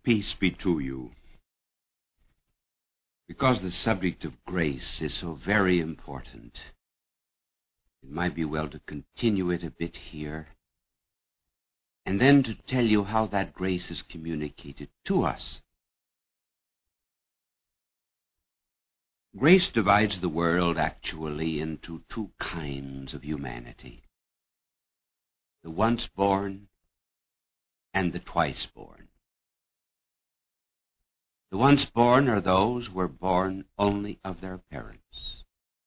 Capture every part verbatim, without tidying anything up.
Peace be to you. Because the subject of grace is so very important, it might be well to continue it a bit here, and then to tell you how that grace is communicated to us. Grace divides the world actually into two kinds of humanity: the once born and the twice born. The once born are those who are born only of their parents.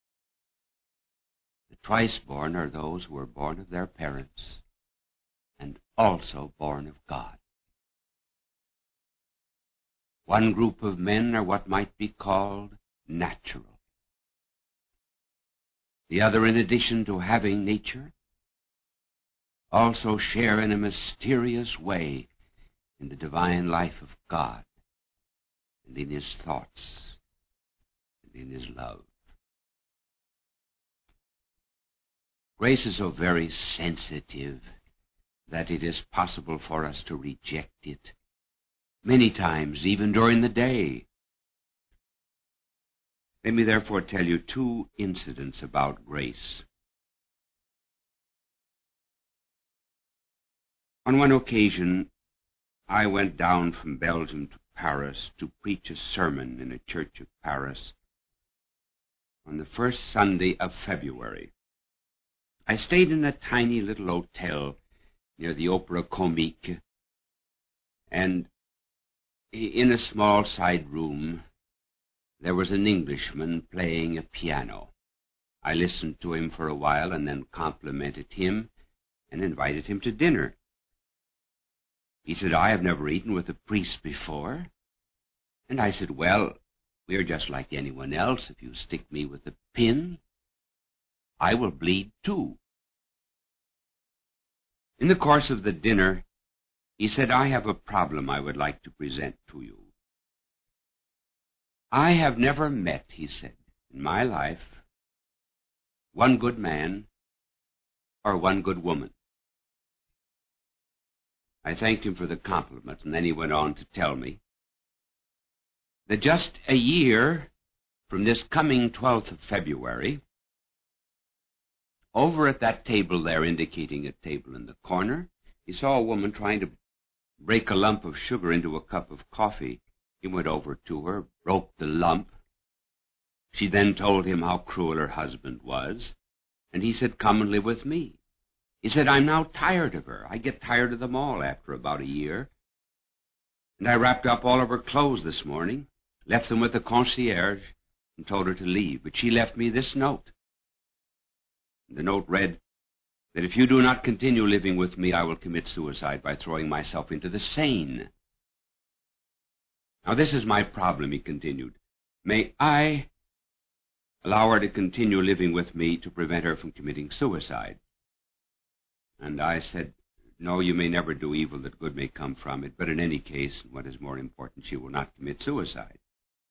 The twice born are those who are born of their parents and also born of God. One group of men are what might be called natural. The other, in addition to having nature, also share in a mysterious way in the divine life of God, and in his thoughts, and in his love. Grace is so very sensitive that it is possible for us to reject it many times, even during the day. Let me therefore tell you two incidents about grace. On one occasion, I went down from Belgium to Paris to preach a sermon in a church of Paris on the first Sunday of February. I stayed in a tiny little hotel near the Opera Comique, and in a small side room there was an Englishman playing a piano. I listened to him for a while and then complimented him and invited him to dinner. He said, "I have never eaten with a priest before." And I said, "Well, we are just like anyone else. If you stick me with a pin, I will bleed too." In the course of the dinner, he said, "I have a problem I would like to present to you. I have never met," he said, "in my life, one good man or one good woman." I thanked him for the compliment, and then he went on to tell me that just a year from this coming twelfth of February, over at that table there, indicating a table in the corner, he saw a woman trying to break a lump of sugar into a cup of coffee. He went over to her, broke the lump. She then told him how cruel her husband was, and he said, "Come and live with me." He said, "I'm now tired of her. I get tired of them all after about a year. And I wrapped up all of her clothes this morning, left them with the concierge, and told her to leave. But she left me this note." And the note read that if you do not continue living with me, I will commit suicide by throwing myself into the Seine. Now, this is my problem, he continued. May I allow her to continue living with me to prevent her from committing suicide? And I said, "No, you may never do evil that good may come from it, but in any case, what is more important, she will not commit suicide."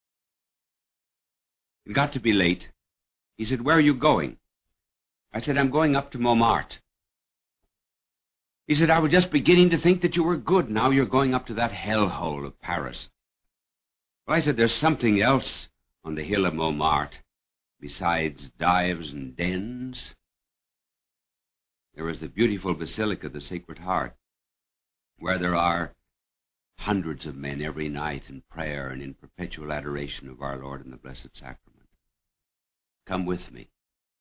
It got to be late. He said, "Where are you going?" I said, "I'm going up to Montmartre." He said, "I was just beginning to think that you were good. Now you're going up to that hellhole of Paris." Well, I said, "There's something else on the hill of Montmartre besides dives and dens. There is the beautiful Basilica of the Sacred Heart, where there are hundreds of men every night in prayer and in perpetual adoration of our Lord in the Blessed Sacrament. Come with me."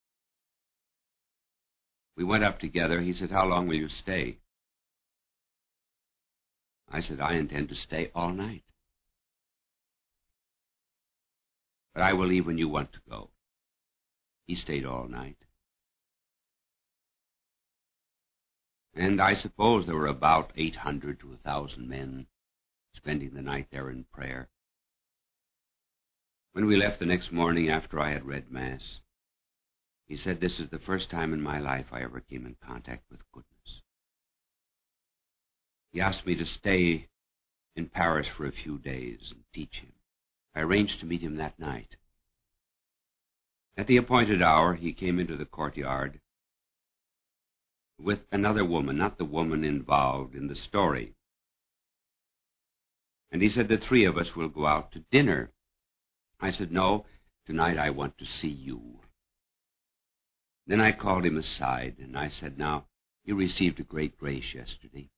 We went up together. He said, "How long will you stay?" I said, "I intend to stay all night. But I will leave when you want to go." He stayed all night. And I suppose there were about eight hundred to a thousand men spending the night there in prayer. When we left the next morning after I had read Mass, he said, "This is the first time in my life I ever came in contact with goodness." He asked me to stay in Paris for a few days and teach him. I arranged to meet him that night. At the appointed hour, he came into the courtyard with another woman, not the woman involved in the story. And he said, the three of us will go out to dinner. I said, no, tonight I want to see you. Then I called him aside, and I said, now, you received a great grace yesterday.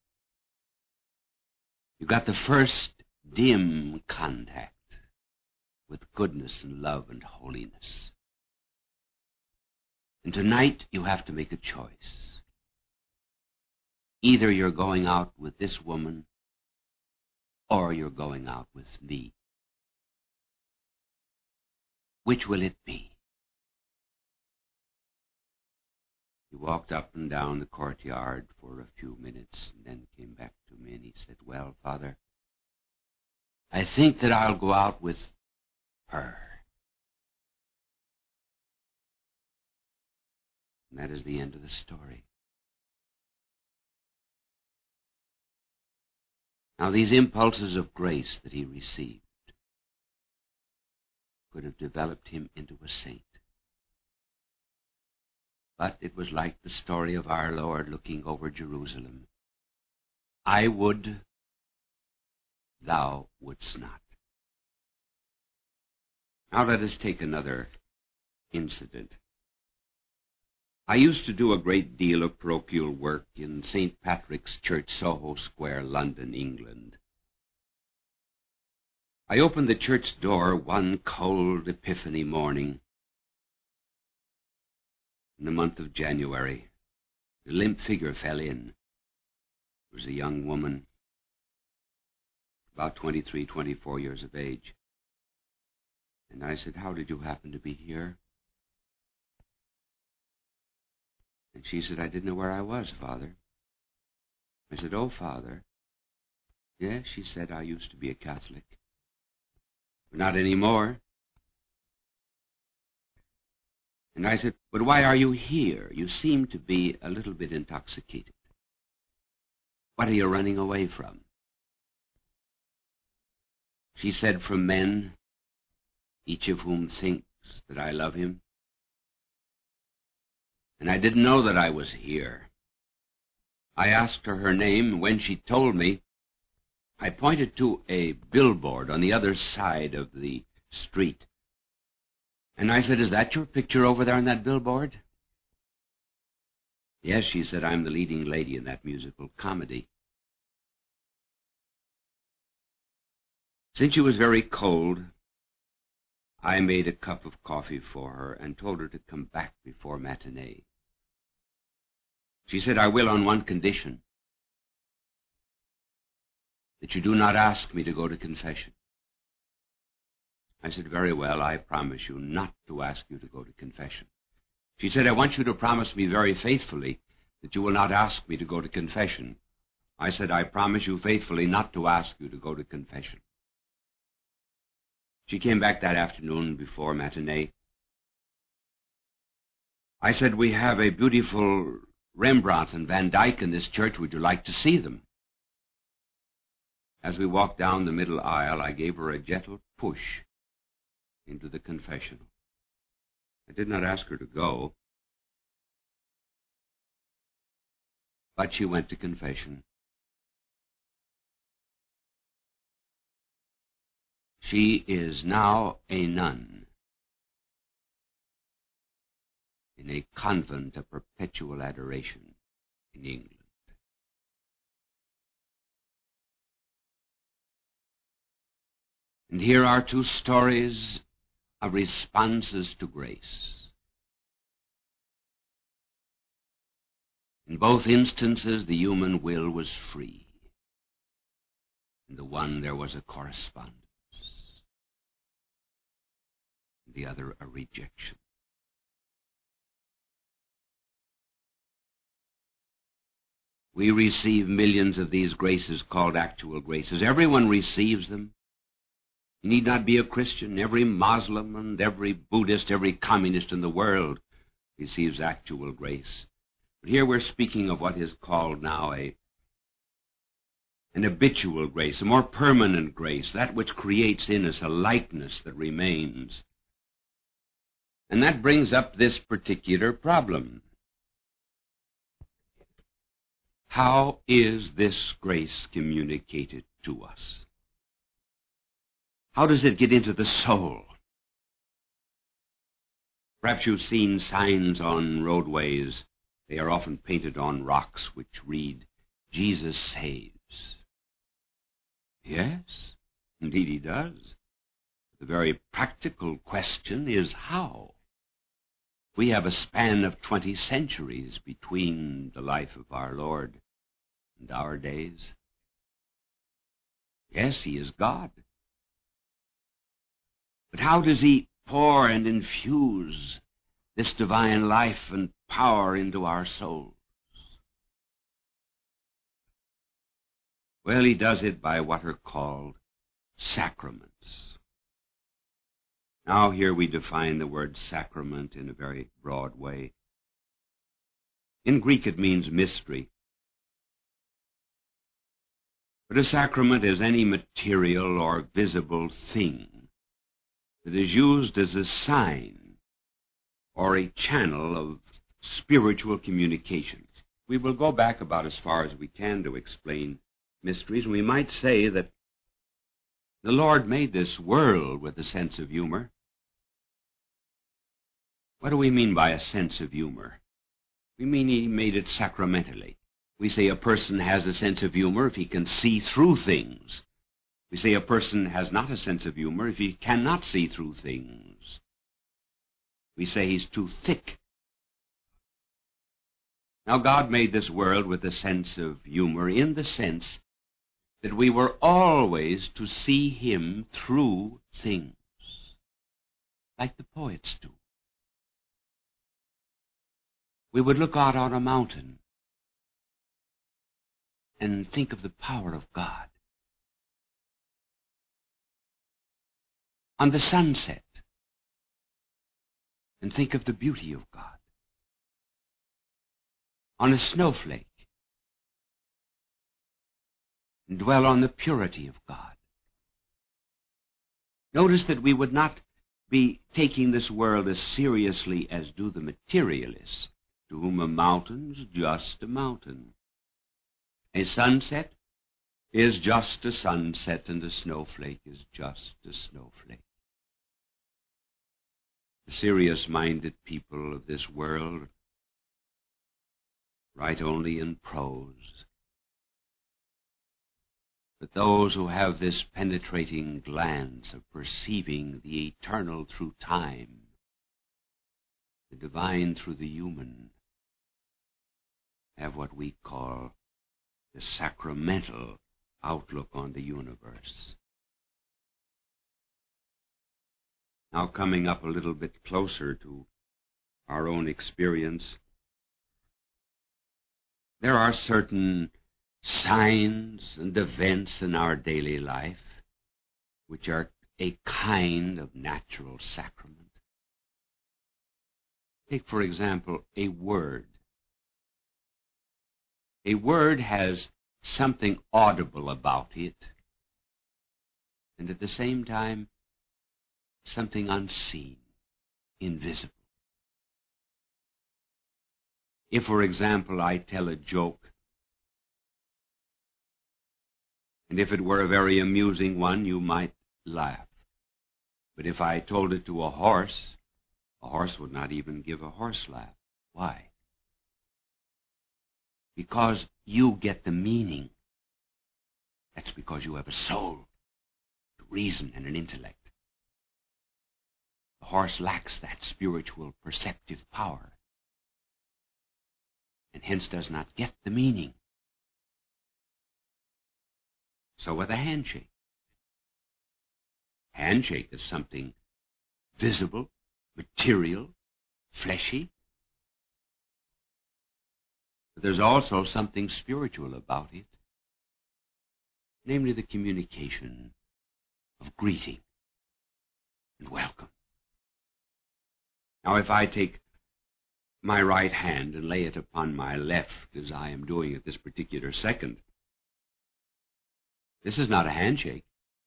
You got the first dim contact with goodness and love and holiness. And tonight you have to make a choice. Either you're going out with this woman, or you're going out with me. Which will it be? He walked up and down the courtyard for a few minutes and then came back to me and he said, well, Father, I think that I'll go out with her. And that is the end of the story. Now, these impulses of grace that he received could have developed him into a saint. But it was like the story of our Lord looking over Jerusalem. I would, thou wouldst not. Now let us take another incident. I used to do a great deal of parochial work in Saint Patrick's Church, Soho Square, London, England. I opened the church door one cold Epiphany morning in the month of January. A limp figure fell in. It was a young woman, about twenty-three, twenty-four years of age. And I said, how did you happen to be here? And she said, I didn't know where I was, Father. I said, oh, Father. Yes, she said, I used to be a Catholic. But not anymore. And I said, but why are you here? You seem to be a little bit intoxicated. What are you running away from? She said, from men, each of whom thinks that I love him. And I didn't know that I was here. I asked her her name, and when she told me, I pointed to a billboard on the other side of the street. And I said, is that your picture over there on that billboard? Yes, she said, I'm the leading lady in that musical comedy. Since she was very cold, I made a cup of coffee for her and told her to come back before matinee. She said, I will on one condition, that you do not ask me to go to confession. I said, very well, I promise you not to ask you to go to confession. She said, I want you to promise me very faithfully that you will not ask me to go to confession. I said, I promise you faithfully not to ask you to go to confession. She came back that afternoon before matinee. I said, we have a beautiful Rembrandt and Van Dyck in this church. Would you like to see them? As we walked down the middle aisle, I gave her a gentle push into the confessional. I did not ask her to go, but she went to confession. She is now a nun in a convent of perpetual adoration in England. And here are two stories of responses to grace. In both instances, the human will was free. In the one, there was a correspondence. In the other, a rejection. We receive millions of these graces called actual graces. Everyone receives them. You need not be a Christian. Every Muslim and every Buddhist, every communist in the world receives actual grace. But here we're speaking of what is called now a, an habitual grace, a more permanent grace, that which creates in us a likeness that remains. And that brings up this particular problem. How is this grace communicated to us? How does it get into the soul? Perhaps you've seen signs on roadways. They are often painted on rocks which read, "Jesus saves." Yes, indeed he does. The very practical question is how? We have a span of twenty centuries between the life of our Lord and our days. Yes, he is God. But how does he pour and infuse this divine life and power into our souls? Well, he does it by what are called sacraments. Now here we define the word sacrament in a very broad way. In Greek it means mystery. But a sacrament is any material or visible thing that is used as a sign or a channel of spiritual communication. We will go back about as far as we can to explain mysteries, and we might say that the Lord made this world with a sense of humor. What do we mean by a sense of humor? We mean he made it sacramentally. We say a person has a sense of humor if he can see through things. We say a person has not a sense of humor if he cannot see through things. We say he's too thick. Now, God made this world with a sense of humor in the sense that we were always to see him through things, like the poets do. We would look out on a mountain and think of the power of God. On the sunset, and think of the beauty of God. On a snowflake, and dwell on the purity of God. Notice that we would not be taking this world as seriously as do the materialists, to whom a mountain's just a mountain. A sunset is just a sunset, and a snowflake is just a snowflake. The serious-minded people of this world write only in prose. But those who have this penetrating glance of perceiving the eternal through time, the divine through the human, have what we call the sacramental outlook on the universe. Now, coming up a little bit closer to our own experience, there are certain signs and events in our daily life which are a kind of natural sacrament. Take, for example, a word. A word has something audible about it, and at the same time, something unseen, invisible. If, for example, I tell a joke, and if it were a very amusing one, you might laugh. But if I told it to a horse, a horse would not even give a horse laugh. Why? Because you get the meaning. That's because you have a soul, a reason, and an intellect. The horse lacks that spiritual perceptive power, and hence does not get the meaning. So with a handshake. Handshake is something visible, material, fleshy. But there's also something spiritual about it, namely the communication of greeting and welcome. Now, if I take my right hand and lay it upon my left, as I am doing at this particular second, this is not a handshake.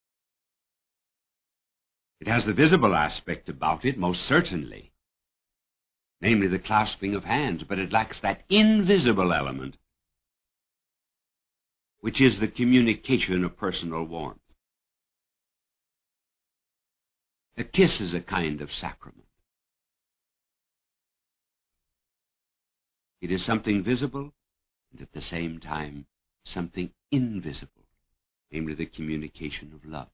It has the visible aspect about it, most certainly, namely the clasping of hands, but it lacks that invisible element, which is the communication of personal warmth. A kiss is a kind of sacrament. It is something visible and at the same time something invisible, namely the communication of love.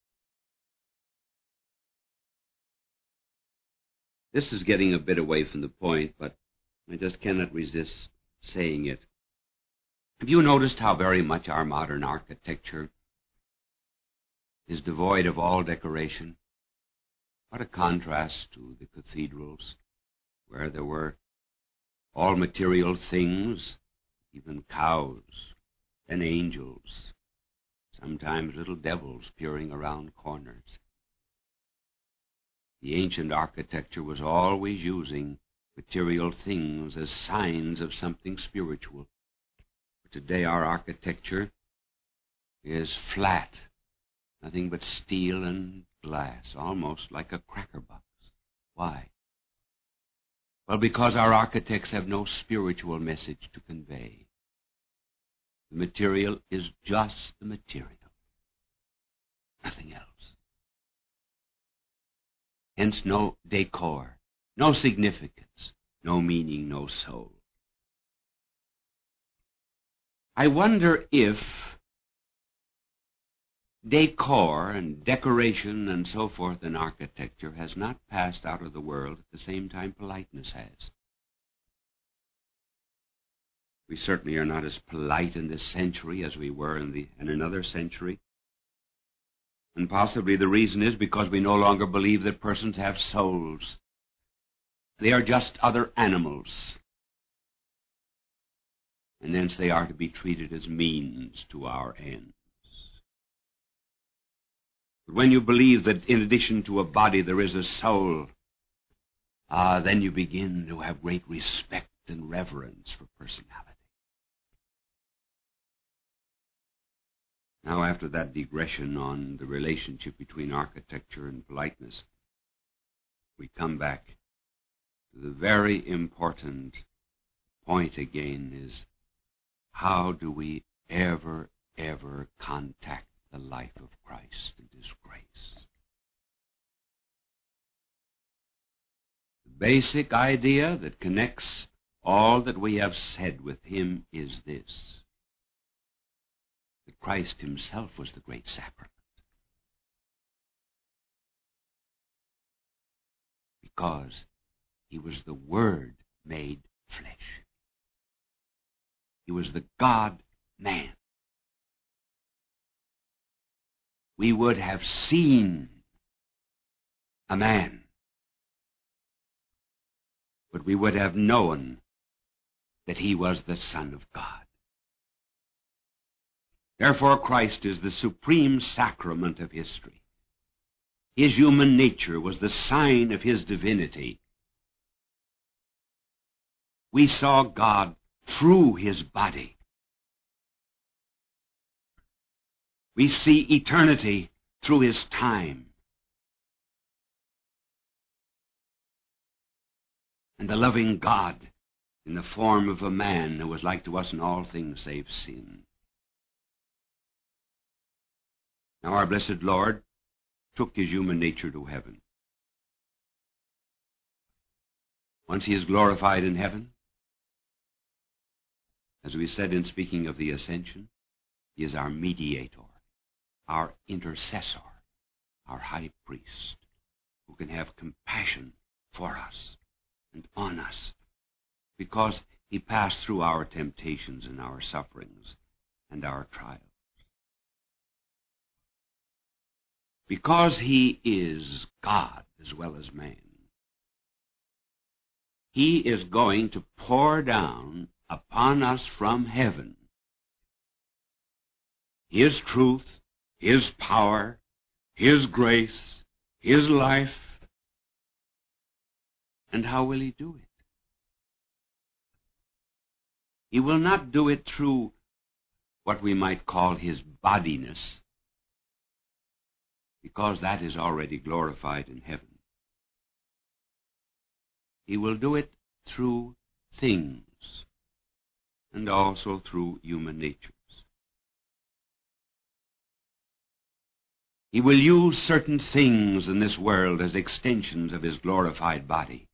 This is getting a bit away from the point, but I just cannot resist saying it. Have you noticed how very much our modern architecture is devoid of all decoration? What a contrast to the cathedrals, where there were all material things, even cows, and angels, sometimes little devils peering around corners. The ancient architecture was always using material things as signs of something spiritual. But today our architecture is flat, nothing but steel and glass, almost like a cracker box. Why? Well, because our architects have no spiritual message to convey. The material is just the material, nothing else. Hence no decor, no significance, no meaning, no soul. I wonder if decor and decoration and so forth in architecture has not passed out of the world at the same time politeness has. We certainly are not as polite in this century as we were in, the, in another century. And possibly the reason is because we no longer believe that persons have souls. They are just other animals. And hence they are to be treated as means to our ends. But when you believe that in addition to a body there is a soul, ah, then you begin to have great respect and reverence for personality. Now, after that digression on the relationship between architecture and politeness, we come back to the very important point again is, how do we ever, ever contact the life of Christ and His grace? The basic idea that connects all that we have said with Him is this: that Christ Himself was the great sacrament. Because He was the Word made flesh. He was the God-man. We would have seen a man, but we would have known that He was the Son of God. Therefore, Christ is the supreme sacrament of history. His human nature was the sign of His divinity. We saw God through His body. We see eternity through His time. And the loving God in the form of a man who was like to us in all things save sin. Now our blessed Lord took His human nature to heaven. Once He is glorified in heaven, as we said in speaking of the ascension, He is our mediator, our intercessor, our high priest, who can have compassion for us and on us, because He passed through our temptations and our sufferings and our trials. Because He is God as well as man, He is going to pour down upon us from heaven His truth, His power, His grace, His life. And how will He do it? He will not do it through what we might call His bodiness, because that is already glorified in heaven. He will do it through things, and also through human natures. He will use certain things in this world as extensions of his glorified body.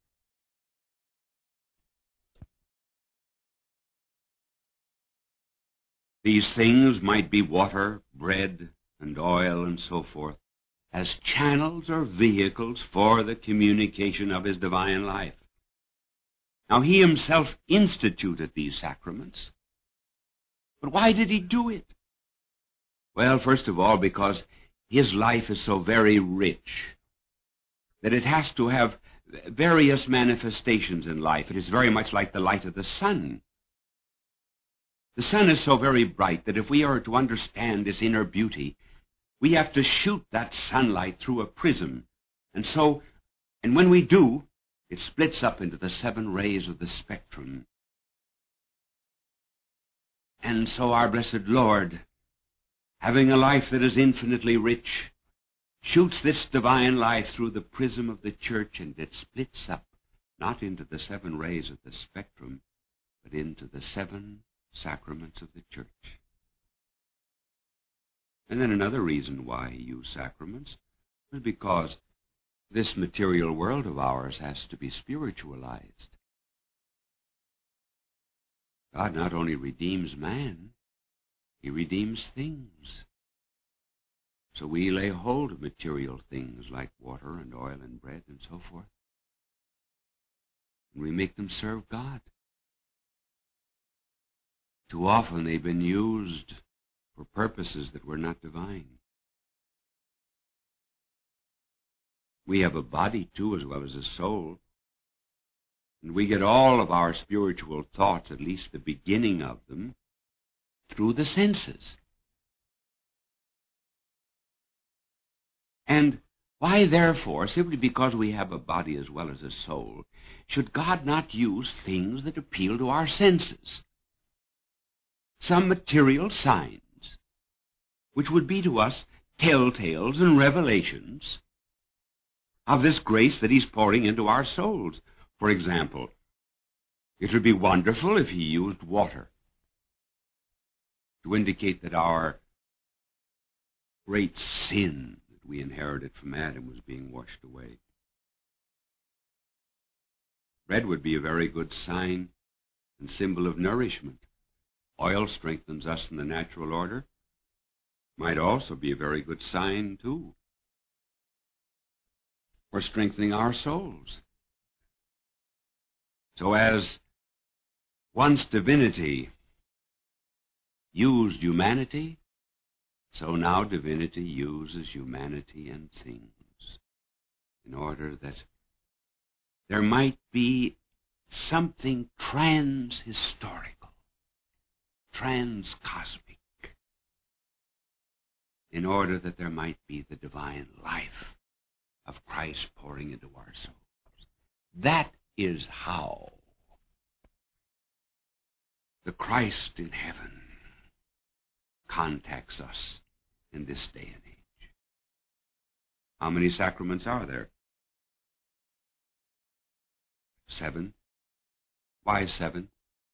These things might be water, bread, and oil, and so forth, as channels or vehicles for the communication of his divine life. Now, he himself instituted these sacraments. But why did he do it? Well, first of all, because his life is so very rich that it has to have various manifestations in life. It is very much like the light of the sun. The sun is so very bright that if we are to understand its inner beauty, we have to shoot that sunlight through a prism. And so, and when we do, it splits up into the seven rays of the spectrum. And so our blessed Lord, having a life that is infinitely rich, shoots this divine life through the prism of the church, and it splits up, not into the seven rays of the spectrum, but into the seven sacraments of the church. And then another reason why he used sacraments was because this material world of ours has to be spiritualized. God not only redeems man, he redeems things. So we lay hold of material things like water and oil and bread and so forth, and we make them serve God. Too often they've been used for purposes that were not divine. We have a body, too, as well as a soul. And we get all of our spiritual thoughts, at least the beginning of them, through the senses. And why, therefore, simply because we have a body as well as a soul, should God not use things that appeal to our senses? Some material signs, which would be to us telltales and revelations of this grace that he's pouring into our souls. For example, it would be wonderful if he used water to indicate that our great sin that we inherited from Adam was being washed away. Bread would be a very good sign and symbol of nourishment. Oil strengthens us in the natural order. Might also be a very good sign, too, for strengthening our souls. So as once divinity used humanity, so now divinity uses humanity and things in order that there might be something trans-historical, trans-cosmic, in order that there might be the divine life of Christ pouring into our souls. That is how the Christ in heaven contacts us in this day and age. How many sacraments are there? Seven. Why seven?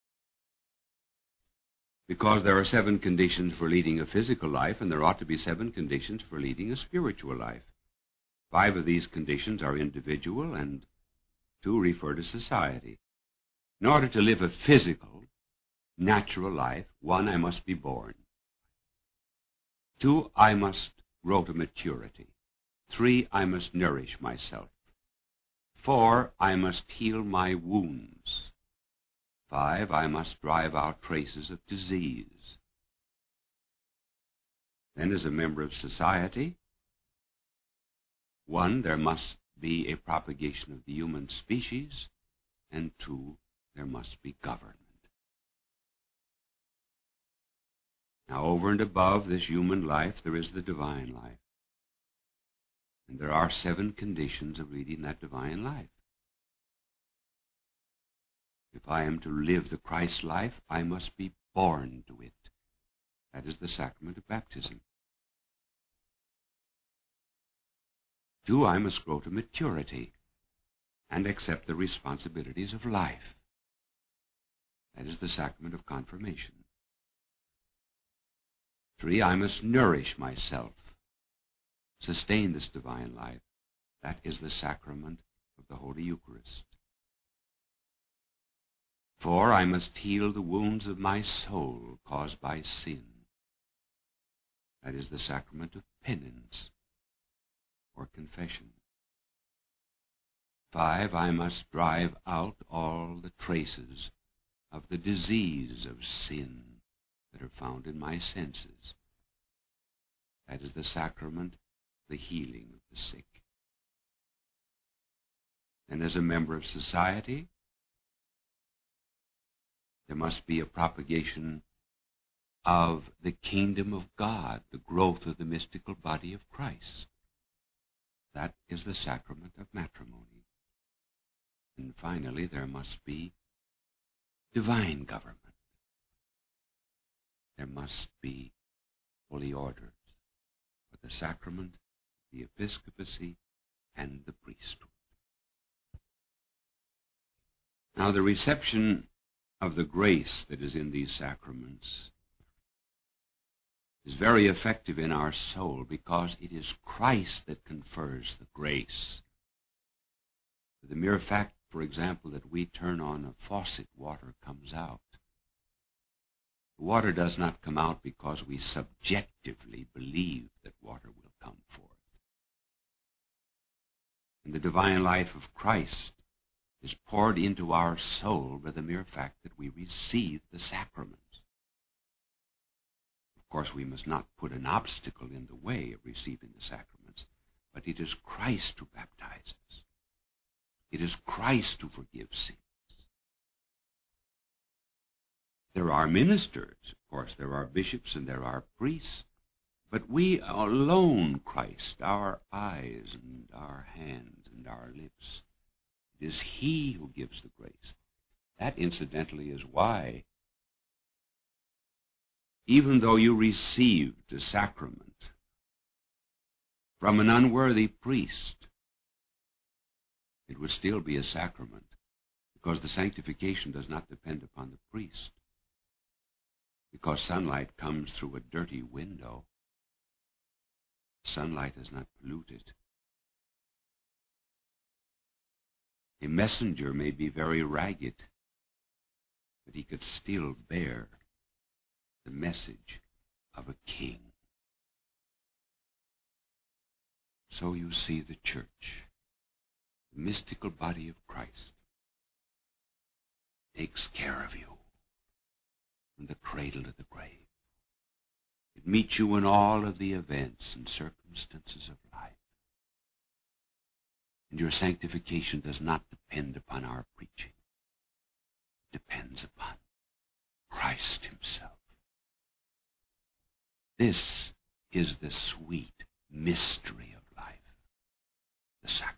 Because there are seven conditions for leading a physical life, and there ought to be seven conditions for leading a spiritual life. Five of these conditions are individual, and two refer to society. In order to live a physical, natural life, one, I must be born. Two, I must grow to maturity. Three, I must nourish myself. Four, I must heal my wounds. Five, I must drive out traces of disease. Then, as a member of society, one, there must be a propagation of the human species, and two, there must be government. Now, over and above this human life, there is the divine life. And there are seven conditions of leading that divine life. If I am to live the Christ life, I must be born to it. That is the sacrament of baptism. Two, I must grow to maturity and accept the responsibilities of life. That is the sacrament of confirmation. Three, I must nourish myself sustain this divine life. That is the sacrament of the Holy Eucharist. For I must heal the wounds of my soul caused by sin. That is the sacrament of penance or confession. Five, I must drive out all the traces of the disease of sin that are found in my senses. That is the sacrament of the healing of the sick. And as a member of society, there must be a propagation of the kingdom of God, the growth of the mystical body of Christ. That is the sacrament of matrimony. And finally, there must be divine government. There must be holy orders for the sacrament, the episcopacy, and the priesthood. Now, the reception of the grace that is in these sacraments is very effective in our soul because it is Christ that confers the grace. The mere fact, for example, that we turn on a faucet, water comes out. The water does not come out because we subjectively believe that water will come forth. And the divine life of Christ is poured into our soul by the mere fact that we receive the sacraments. Of course, we must not put an obstacle in the way of receiving the sacraments, but it is Christ who baptizes. It is Christ who forgives sins. There are ministers, of course, there are bishops and there are priests, but we alone, Christ, our eyes and our hands and our lips. It is He who gives the grace. That, incidentally, is why, even though you received a sacrament from an unworthy priest, it would still be a sacrament, because the sanctification does not depend upon the priest. Because sunlight comes through a dirty window, sunlight is not polluted. A messenger may be very ragged, but he could still bear the message of a king. So you see, the church, the mystical body of Christ, takes care of you from the cradle to the grave. It meets you in all of the events and circumstances of life. And your sanctification does not depend upon our preaching. It depends upon Christ Himself. This is the sweet mystery of life, the sacrament.